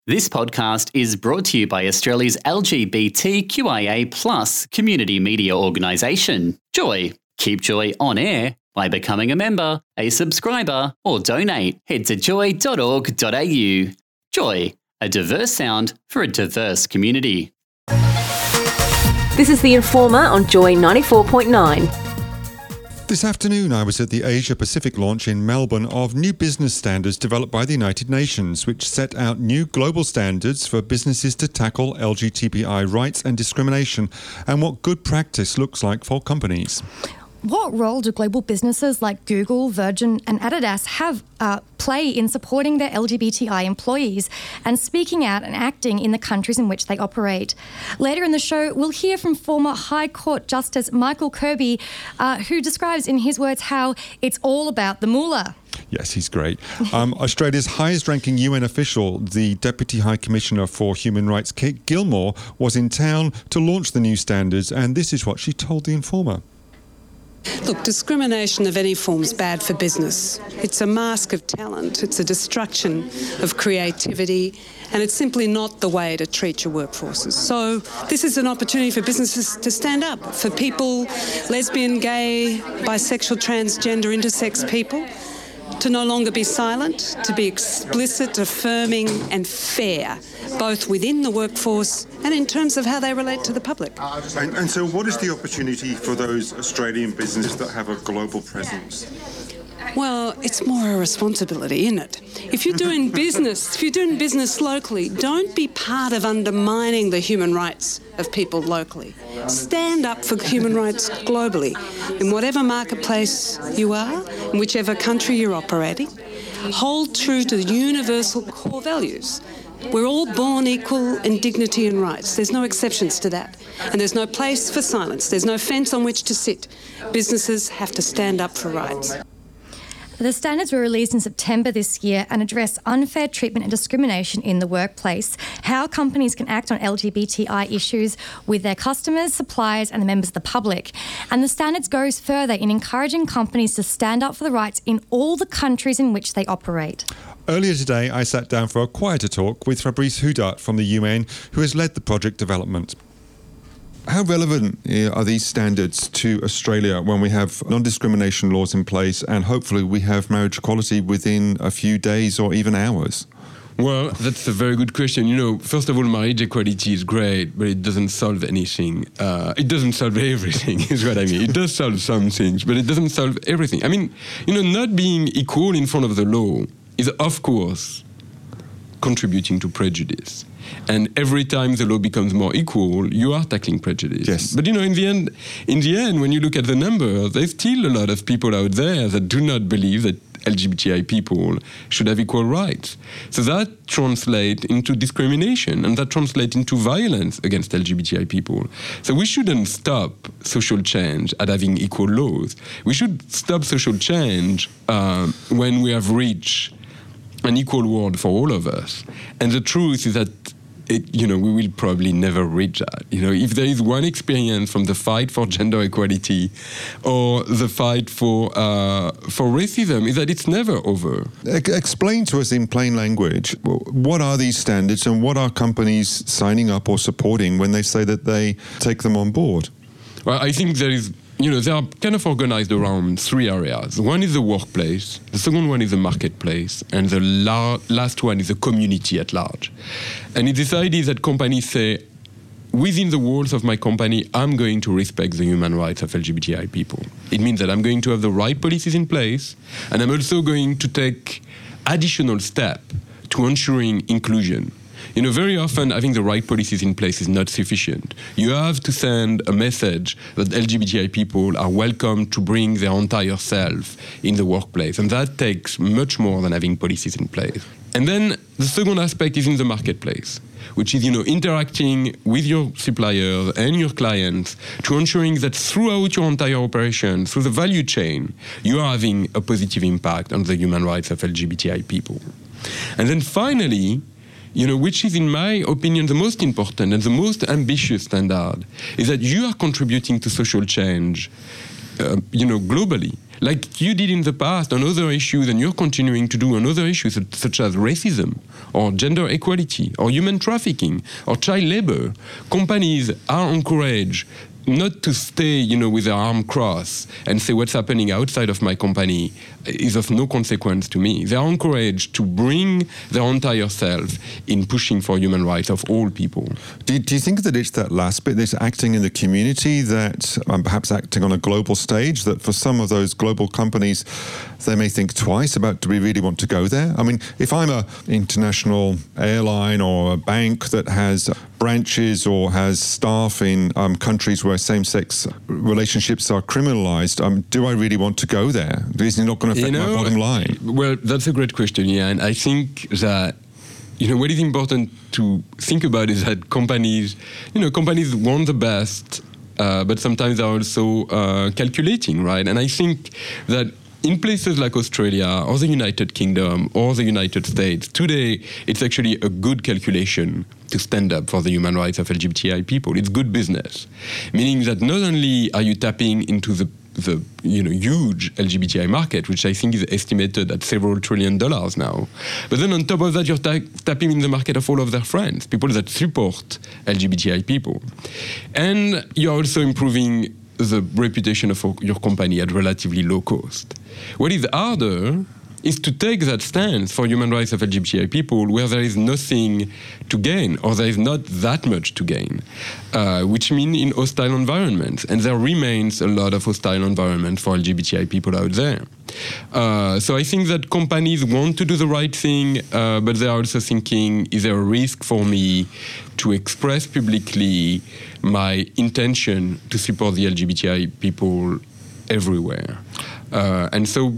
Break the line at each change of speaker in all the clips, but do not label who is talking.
This podcast is brought to you by Australia's LGBTQIA+ community media organisation, Joy. Keep Joy on air by becoming a member, a subscriber, or donate. Head to joy.org.au. Joy, a diverse sound for a diverse community.
This is The Informer on Joy 94.9.
This afternoon, I was at the Asia Pacific launch in Melbourne of new business standards developed by the United Nations, which set out new global standards for businesses to tackle LGBTI rights and discrimination, and what good practice looks like for companies.
What role do global businesses like Google, Virgin and Adidas have play in supporting their LGBTI employees and speaking out and acting in the countries in which they operate? Later in the show, we'll hear from former High Court Justice Michael Kirby, who describes in his words how it's all about the moolah.
Yes, he's great. Australia's highest-ranking UN official, the Deputy High Commissioner for Human Rights, Kate Gilmore, was in town to launch the new standards, and this is what she told The Informer.
Look, discrimination of any form is bad for business. It's a mask of talent, it's a destruction of creativity, and it's simply not the way to treat your workforces. So this is an opportunity for businesses to stand up, for people, lesbian, gay, bisexual, transgender, intersex people, to no longer be silent, to be explicit, affirming and fair, both within the workforce and in terms of how they relate to the public.
And so what is the opportunity for those Australian businesses that have a global presence?
Well, it's more a responsibility, isn't it? If you're doing business locally, don't be part of undermining the human rights of people locally. Stand up for human rights globally, in whatever marketplace you are, in whichever country you're operating. Hold true to the universal core values. We're all born equal in dignity and rights. There's no exceptions to that. And there's no place for silence. There's no fence on which to sit. Businesses have to stand up for rights.
The standards were released in September this year and address unfair treatment and discrimination in the workplace, how companies can act on LGBTI issues with their customers, suppliers and the members of the public. And the standards goes further in encouraging companies to stand up for the rights in all the countries in which they operate.
Earlier today, I sat down for a quieter talk with Fabrice Houdat from the UN, who has led the project development. How relevant are these standards to Australia when we have non-discrimination laws in place and hopefully we have marriage equality within a few days or even hours?
Well, that's a very good question. First of all, marriage equality is great, but it doesn't solve anything. It doesn't solve everything, is what I mean. It does solve some things, but it doesn't solve everything. I mean, not being equal in front of the law is, of course, contributing to prejudice. And every time the law becomes more equal, you are tackling prejudice.
Yes. But
in the end, when you look at the numbers, there's still a lot of people out there that do not believe that LGBTI people should have equal rights. So that translates into discrimination, and that translates into violence against LGBTI people. So we shouldn't stop social change at having equal laws. We should stop social change when we have reached an equal world for all of us. And the truth is that we will probably never reach that. If there is one experience from the fight for gender equality or the fight for racism, is that it's never over.
Explain to us in plain language, what are these standards and what are companies signing up or supporting when they say that they take them on board?
Well, I think they are kind of organized around three areas. One is the workplace, the second one is the marketplace, and the last one is the community at large. And it's this idea that companies say, within the walls of my company, I'm going to respect the human rights of LGBTI people. It means that I'm going to have the right policies in place, and I'm also going to take additional steps to ensuring inclusion. Very often having the right policies in place is not sufficient. You have to send a message that LGBTI people are welcome to bring their entire self in the workplace. And that takes much more than having policies in place. And then the second aspect is in the marketplace, which is, interacting with your suppliers and your clients to ensuring that throughout your entire operation, through the value chain, you are having a positive impact on the human rights of LGBTI people. And then finally, which is, in my opinion, the most important and the most ambitious standard, is that you are contributing to social change globally, like you did in the past on other issues, and you're continuing to do on other issues such as racism or gender equality or human trafficking or child labor. Companies are encouraged not to stay, with their arm crossed and say what's happening outside of my company is of no consequence to me. They are encouraged to bring their entire self in pushing for human rights of all people.
Do you think that it's that last bit, this acting in the community, that perhaps acting on a global stage, that for some of those global companies, they may think twice about, do we really want to go there? I mean, if I'm an international airline or a bank that has branches or has staff in countries where same-sex relationships are criminalized, do I really want to go there? Is it not going to affect my bottom line?
Well, that's a great question, yeah. And I think that, what is important to think about is that companies want the best, but sometimes they're also calculating, right? And I think that in places like Australia or the United Kingdom or the United States, today it's actually a good calculation to stand up for the human rights of LGBTI people. It's good business, meaning that not only are you tapping into the huge LGBTI market, which I think is estimated at several $1 trillion now, but then on top of that, you're tapping in the market of all of their friends, people that support LGBTI people. And you're also improving the reputation of your company at relatively low cost. What is harder is to take that stance for human rights of LGBTI people where there is nothing to gain, or there is not that much to gain, which means in hostile environments. And there remains a lot of hostile environments for LGBTI people out there. So I think that companies want to do the right thing, but they're also thinking, is there a risk for me to express publicly my intention to support the LGBTI people everywhere? And so,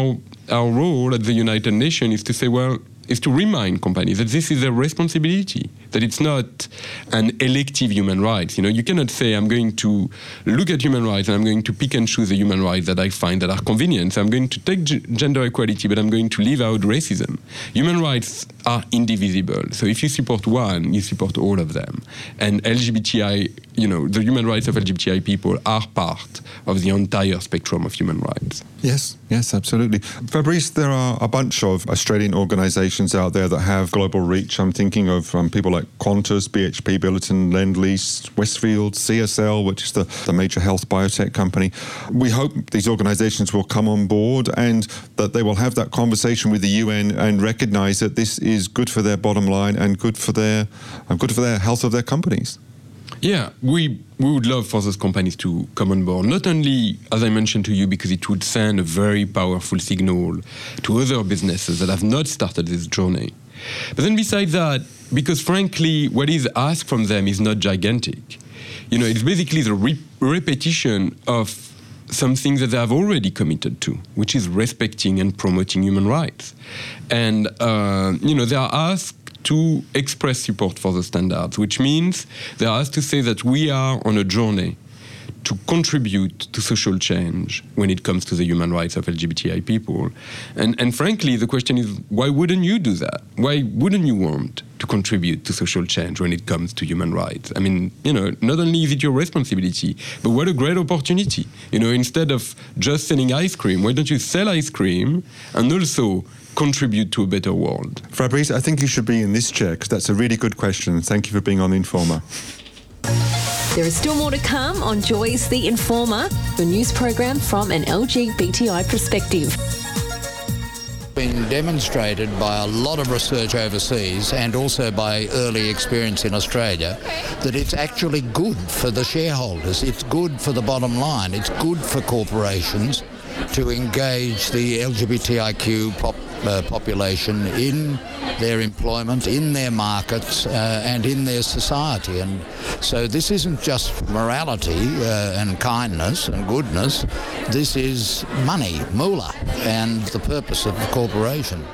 our role at the United Nations is to say, is to remind companies that this is their responsibility, that it's not an elective human rights. You cannot say, I'm going to look at human rights and I'm going to pick and choose the human rights that I find that are convenient. So I'm going to take gender equality, but I'm going to leave out racism. Human rights are indivisible. So if you support one, you support all of them. And LGBTI, the human rights of LGBTI people are part of the entire spectrum of human rights.
Yes, absolutely. Fabrice, there are a bunch of Australian organisations out there that have global reach. I'm thinking of people like Qantas, BHP Billiton, Lend-Lease, Westfield, CSL, which is the major health biotech company. We hope these organisations will come on board and that they will have that conversation with the UN and recognise that this is good for their bottom line and good for their health of their companies.
Yeah, we would love for those companies to come on board, not only, as I mentioned to you, because it would send a very powerful signal to other businesses that have not started this journey, but then besides that, because frankly, what is asked from them is not gigantic. It's basically the repetition of something that they have already committed to, which is respecting and promoting human rights. And, they are asked to express support for the standards, which means they are asked to say that we are on a journey to contribute to social change when it comes to the human rights of LGBTI people. And frankly, the question is, why wouldn't you do that? Why wouldn't you want to contribute to social change when it comes to human rights? I mean, not only is it your responsibility, but what a great opportunity. Instead of just selling ice cream, why don't you sell ice cream and also contribute to a better world?
Fabrice, I think you should be in this chair because that's a really good question. Thank you for being on Informer.
There is still more to come on Joy's The Informer, the news program from an LGBTI perspective.
Been demonstrated by a lot of research overseas and also by early experience in Australia that it's actually good for the shareholders, it's good for the bottom line, it's good for corporations to engage the LGBTIQ population in their employment, in their markets, and in their society. And so this isn't just morality and kindness and goodness. This is money, moolah, and the purpose of the corporation.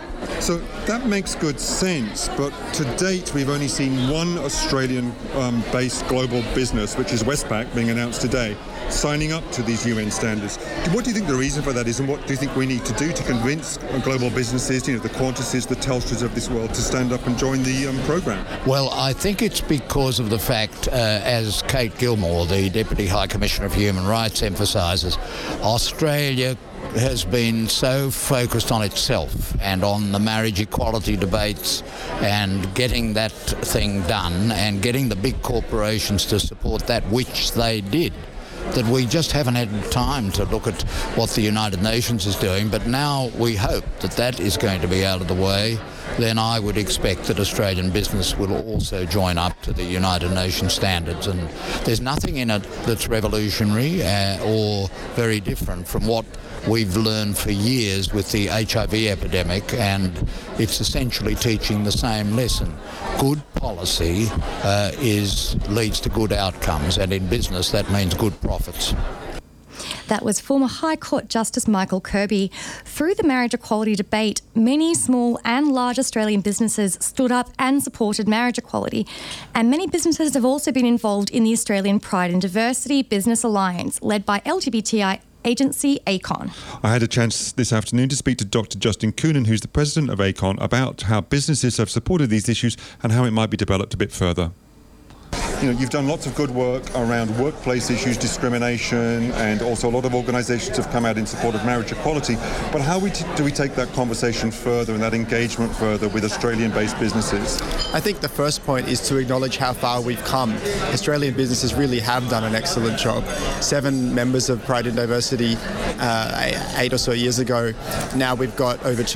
So that makes good sense, but to date we've only seen one Australian-based global business, which is Westpac, being announced today, signing up to these UN standards. What do you think the reason for that is, and what do you think we need to do to convince global businesses, the Qantases, the Telstras of this world, to stand up and join the program?
Well, I think it's because of the fact, as Kate Gilmore, the Deputy High Commissioner of Human Rights, emphasises, Australia has been so focused on itself and on the marriage equality debates and getting that thing done and getting the big corporations to support that, which they did, that we just haven't had time to look at what the United Nations is doing. But now we hope that that is going to be out of the way. Then I would expect that Australian business will also join up to the United Nations standards. And there's nothing in it that's revolutionary or very different from what we've learned for years with the HIV epidemic, and it's essentially teaching the same lesson. Good policy leads to good outcomes, and in business that means good profits.
That was former High Court Justice Michael Kirby. Through the marriage equality debate, many small and large Australian businesses stood up and supported marriage equality. And many businesses have also been involved in the Australian Pride and Diversity Business Alliance, led by LGBTI agency ACON.
I had a chance this afternoon to speak to Dr. Justin Coonan, who's the president of ACON, about how businesses have supported these issues and how it might be developed a bit further.
You've done lots of good work around workplace issues, discrimination, and also a lot of organisations have come out in support of marriage equality. But how do we take that conversation further and that engagement further with Australian-based businesses?
I think the first point is to acknowledge how far we've come. Australian businesses really have done an excellent job. 7 members of Pride and Diversity 8 or so years ago. Now we've got over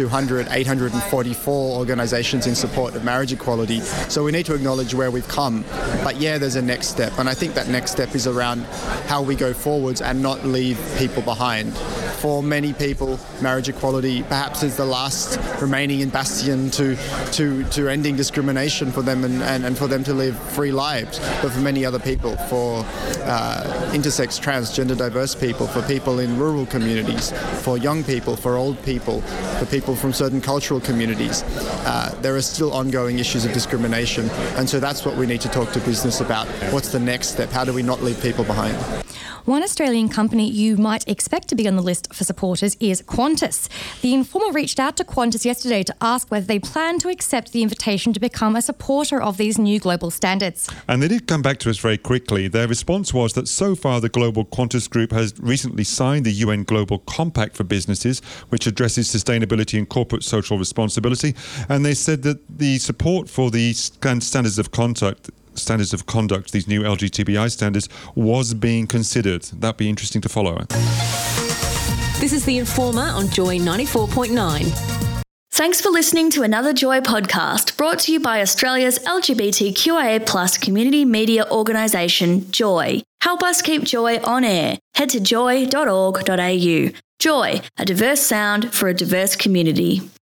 844 organisations in support of marriage equality. So we need to acknowledge where we've come. But yeah, there's a next step, and I think that next step is around how we go forwards and not leave people behind. For many people, marriage equality perhaps is the last remaining bastion to ending discrimination for them and for them to live free lives. But for many other people, for intersex, transgender, diverse people, for people in rural communities, for young people, for old people, for people from certain cultural communities, there are still ongoing issues of discrimination. And so that's what we need to talk to business about. What's the next step? How do we not leave people behind?
One Australian company you might expect to be on the list for supporters is Qantas. The Informer reached out to Qantas yesterday to ask whether they plan to accept the invitation to become a supporter of these new global standards.
And they did come back to us very quickly. Their response was that so far the global Qantas Group has recently signed the UN Global Compact for Businesses, which addresses sustainability and corporate social responsibility. And they said that the support for the standards of conduct, these new LGTBI standards, was being considered. That'd be interesting to follow.
This is The Informer on Joy 94.9.
Thanks for listening to another Joy podcast brought to you by Australia's LGBTQIA+ community media organisation, Joy. Help us keep Joy on air. Head to joy.org.au. Joy, a diverse sound for a diverse community.